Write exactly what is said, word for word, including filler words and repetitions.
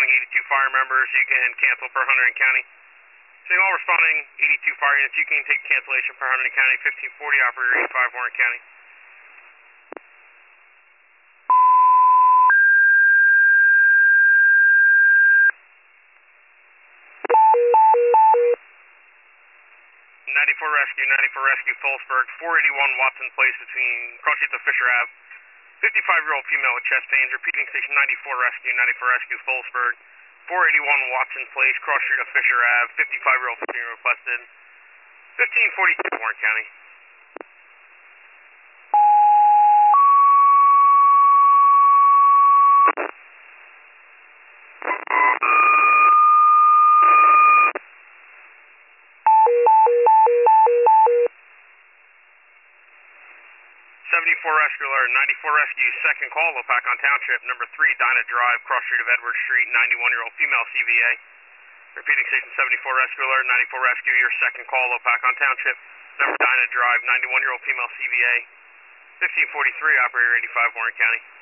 eighty-two fire members, you can cancel per Hunterdon County. Saying all responding eighty-two fire units, you can take cancellation per Hunterdon County, fifteen forty, operator eighty-five, Warren County. ninety-four Rescue, ninety-four Rescue, Phillipsburg, four eighty-one Watson Place between Cross Street to Fisher Ave. fifty-five-year-old female with chest pains, repeating station ninety-four Rescue, ninety-four Rescue, Phillipsburg, four eighty-one Watson Place, Cross Street to Fisher Ave, fifty-five-year-old female requested, fifteen forty-two, Warren County. seventy-four Rescue Alert, ninety-four Rescue, second call, Lopakon Township, number three, Dinah Drive, Cross Street of Edward Street, ninety-one-year-old female C V A. Repeating station seventy-four Rescue Alert, ninety-four Rescue, your second call, Lopakon Township, number Dinah Drive, ninety-one-year-old female C V A. fifteen forty-three, operator eighty-five, Warren County.